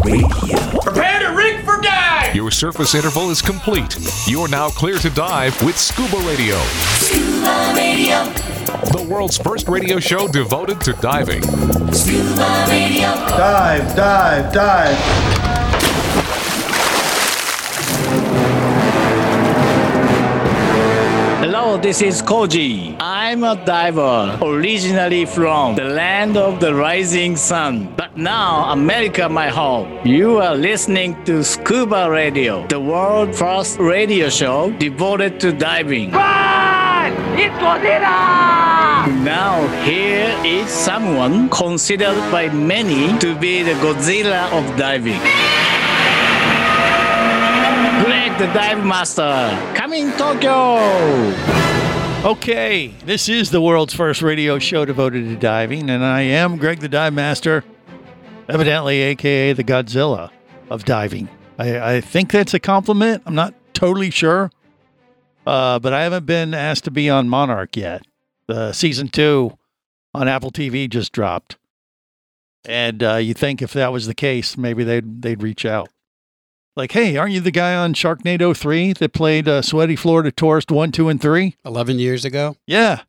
Radio. Prepare to rig for dive! Your surface interval is complete. You're now clear to dive with Scuba Radio. Scuba Radio. The world's first radio show devoted to diving. Scuba Radio. Dive, dive, dive. Hello, this is Koji. I'm a diver, originally from the land of the rising sun. But now, America, my home. You are listening to Scuba Radio, the world's first radio show devoted to diving. Run! It's Godzilla! Now, here is someone considered by many to be the Godzilla of diving. Greg the Dive Master, coming Tokyo! Okay, this is the world's first radio show devoted to diving, and I am Greg the Dive Master, evidently a.k.a. the Godzilla of diving. I think that's a compliment. I'm not totally sure, but I haven't been asked to be on Monarch yet. Season 2 on Apple TV just dropped, and you think if that was the case, maybe they'd reach out. Like, hey, aren't you the guy on Sharknado 3 that played Sweaty Florida Tourist 1, 2, and 3? 11 years ago? Yeah.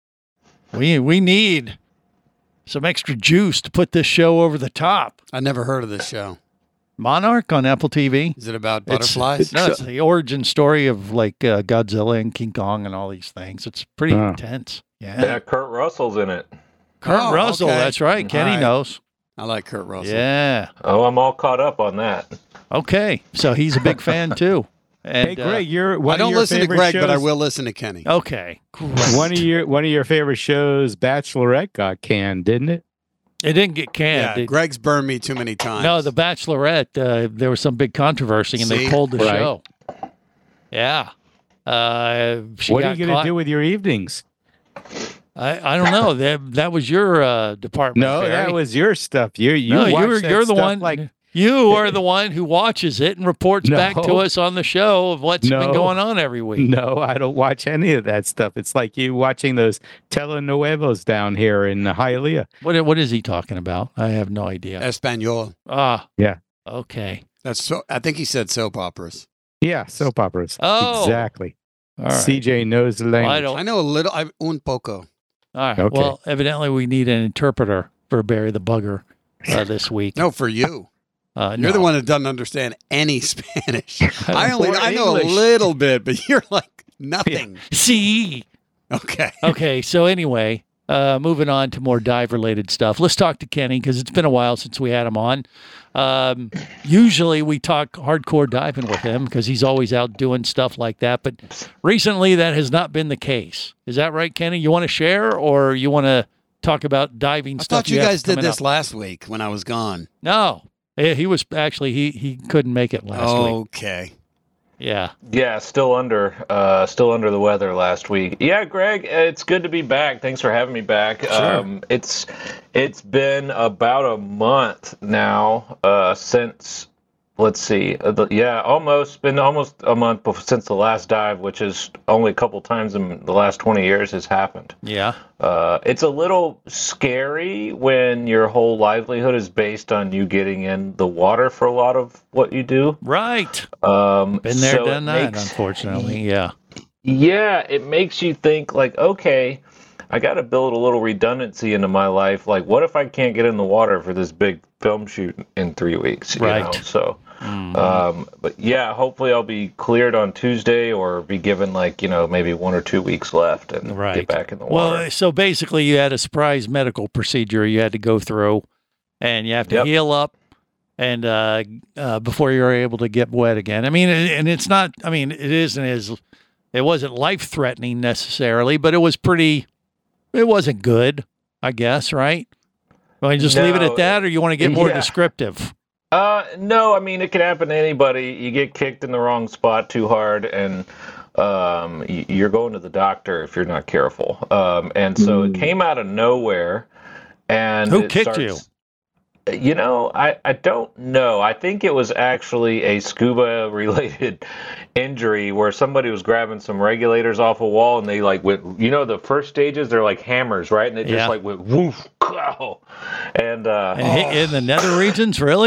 We need some extra juice to put this show over the top. I never heard of this show. Monarch on Apple TV. Is it about butterflies? It's the origin story of like Godzilla and King Kong and all these things. It's pretty intense. Yeah, Kurt Russell's in it. Kurt Russell, okay. that's right. Kenny knows. I like Kurt Russell. Yeah. Oh, I'm all caught up on that. Okay, so he's a big fan too. And, hey, Greg, I don't listen to Greg, but I will listen to Kenny. Okay, great. One of your favorite shows, Bachelorette, got canned, didn't it? It didn't get canned. Yeah, Greg's burned me too many times. No, The Bachelorette, there was some big controversy, and they pulled the show. Yeah. What are you going to do with your evenings? I don't know. That was your department. No, Barry. that was your stuff. You're the one. Like you are the one who watches it and reports back to us on the show of what's been going on every week. No, I don't watch any of that stuff. It's like you watching those telenovelas down here in Hialeah. What is he talking about? I have no idea. Espanol. Yeah. Okay. I think he said soap operas. Yeah, soap operas. Oh. Exactly. All right. CJ knows the language. I know a little. Un poco. All right. Okay. Well, evidently we need an interpreter for Barry the Bugger this week. No, for you. You're the one that doesn't understand any Spanish. I know a little bit, but you're like nothing. See. Okay. Okay. So anyway, moving on to more dive-related stuff. Let's talk to Kenny because it's been a while since we had him on. Usually we talk hardcore diving with him because he's always out doing stuff like that. But recently that has not been the case. Is that right, Kenny? You want to share or you want to talk about diving stuff? I thought you guys did this last week when I was gone. No. He was actually he couldn't make it last week. Okay. Yeah. Yeah, still under the weather last week. Yeah, Greg, it's good to be back. Thanks for having me back. Sure. It's been about a month now since almost a month since the last dive, which is only a couple times in the last 20 years has happened. Yeah. It's a little scary when your whole livelihood is based on you getting in the water for a lot of what you do. Right. Been there, done that, unfortunately. Yeah. Yeah, it makes you think like, okay, I got to build a little redundancy into my life. Like, what if I can't get in the water for this big film shoot in 3 weeks? Right. You know? So, but yeah, hopefully I'll be cleared on Tuesday or be given maybe 1 or 2 weeks left and get back in the water. Well, so basically you had a surprise medical procedure you had to go through and you have to heal up and before you're able to get wet again. I mean, and it's not, I mean, it wasn't life-threatening necessarily, but it wasn't good, I guess, right? Want to just leave it at that, or you want to get more descriptive? No, I mean, it can happen to anybody. You get kicked in the wrong spot too hard, and you're going to the doctor if you're not careful. And so it came out of nowhere. And who kicked you? You know, I don't know. I think it was actually a scuba-related injury where somebody was grabbing some regulators off a wall, and they went. You know, the first stages they're like hammers, right? And it just went woof, and in the nether regions, really?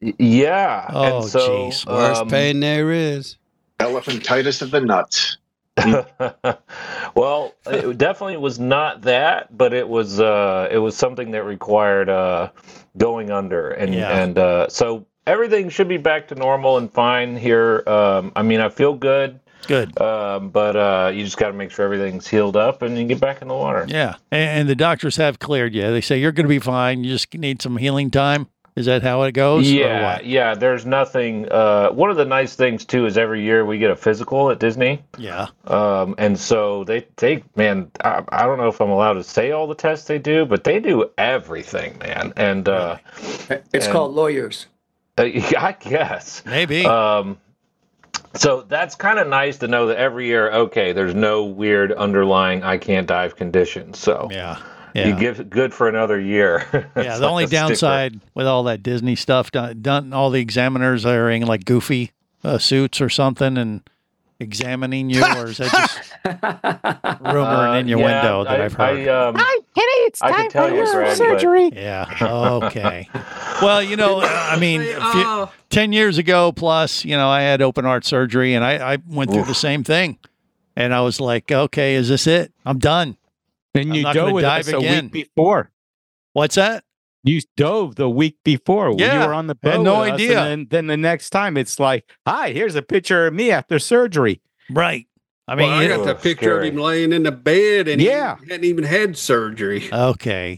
Yeah. Oh, and so, jeez. Worst pain there is. Elephantitis of the nuts. Well, it definitely was not that, but it was something that required going under, and so everything should be back to normal and fine here. I mean, I feel good. Good. But you just got to make sure everything's healed up and you get back in the water. Yeah. And the doctors have cleared you. They say you're going to be fine. You just need some healing time. Is that how it goes? Yeah. Yeah. There's nothing. One of the nice things, too, is every year we get a physical at Disney. Yeah. And so they man, I don't know if I'm allowed to say all the tests they do, but they do everything, man. And it's called lawyers. I guess. Maybe. So that's kind of nice to know that every year, okay, there's no weird underlying I can't dive conditions. So you give good for another year. Yeah, the only downside with all that Disney stuff, done all the examiners are in like goofy suits or something and examining you, or is that just rumor and innuendo that I've heard? Hi, Kenny, it's time for your surgery. Yeah, okay. Well, I mean, 10 years ago plus, I had open heart surgery, and I went through the same thing. And I was like, okay, is this it? I'm done. And you dove with us a week before. What's that? You dove the week before. Yeah, you were on the boat. I had no with us, idea. And then the next time it's like, hi, here's a picture of me after surgery. Right. I mean, I got the picture of him laying in the bed, and he hadn't even had surgery. Okay,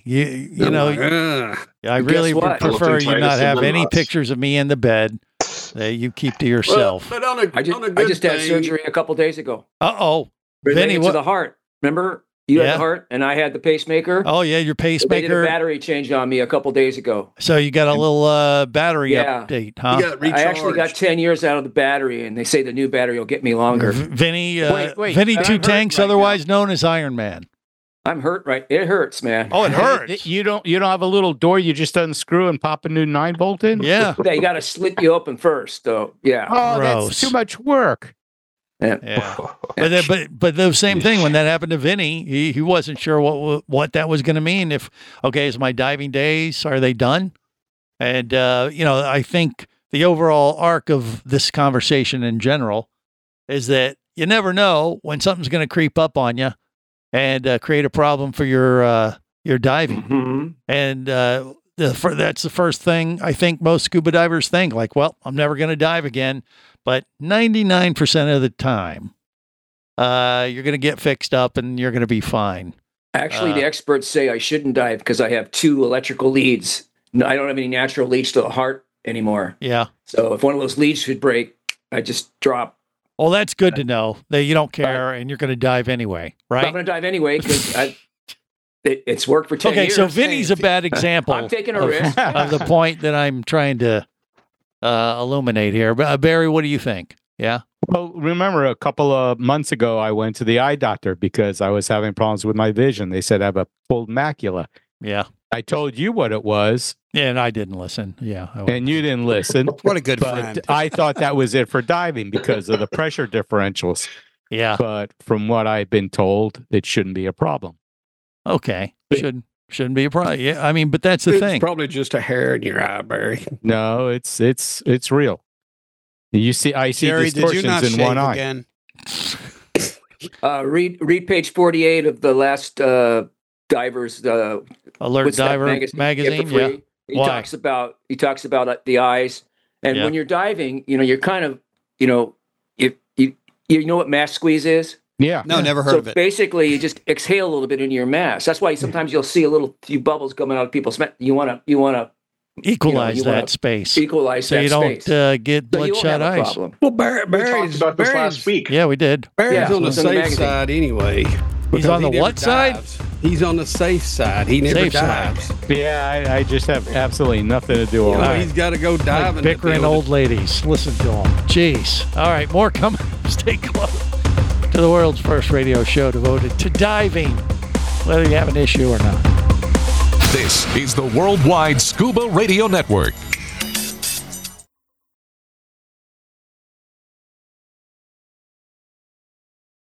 I really would prefer you not have any pictures of me in the bed that you keep to yourself. But I just had surgery a couple days ago. Vinny, to the heart. Remember? You had the heart, and I had the pacemaker. Oh, yeah, your pacemaker. They did a battery change on me a couple days ago. So you got a little battery update, huh? I actually got 10 years out of the battery, and they say the new battery will get me longer. Vinny, Vinny Two Tanks, otherwise known as Iron Man. I'm hurt, right? It hurts, man. Oh, it hurts. You don't have a little door you just unscrew and pop a new 9-bolt in? Yeah. They got to slit you open first, though. Yeah. Oh, that's too much work. Yeah. But the same thing when that happened to Vinny, he wasn't sure what that was going to mean. Is my diving days, are they done? And I think the overall arc of this conversation in general is that you never know when something's going to creep up on you and create a problem for your diving. Mm-hmm. And that's the first thing I think most scuba divers think, like, well, I'm never going to dive again. But 99% of the time, you're going to get fixed up and you're going to be fine. Actually, the experts say I shouldn't dive because I have 2 electrical leads. No, I don't have any natural leads to the heart anymore. Yeah. So if one of those leads should break, I just drop. Well, that's good to know that you don't care and you're going to dive anyway, right? I'm going to dive anyway because it's worked for 10 years. Okay, so Vinny's a bad example. I'm taking a risk. Of the point that I'm trying to illuminate here. Barry, what do you think? Yeah. Well, remember a couple of months ago, I went to the eye doctor because I was having problems with my vision. They said I have a pulled macula. Yeah. I told you what it was. Yeah, and I didn't listen. Yeah. And you didn't listen. What a good friend. I thought that was it for diving because of the pressure differentials. Yeah. But from what I've been told, it shouldn't be a problem. Okay. Shouldn't be a problem. Yeah, I mean, but that's the thing. It's probably just a hair in your eye, Barry. No, it's real. I see Jerry, distortions in one eye. Again? Read page 48 of the last divers Alert Diver magazine. Yeah. He talks about the eyes, and when you're diving, you're kind of, if you know what mask squeeze is. Yeah. No, never heard of it. Basically, you just exhale a little bit into your mask. That's why sometimes you'll see a few bubbles coming out of people's mask. You want to equalize that space. Equalize so that space. So you don't get bloodshot eyes. Well, Barry's talked about this last week. Yeah, we did. Barry's on the safe side anyway. He's on the what side? He's on the safe side. He never dives. Yeah, I just have absolutely nothing to do all right. He's got to go diving. Like bickering old ladies. Listen to them. Jeez. All right, more coming. Stay close to the world's first radio show devoted to diving, whether you have an issue or not. This is the Worldwide Scuba Radio Network.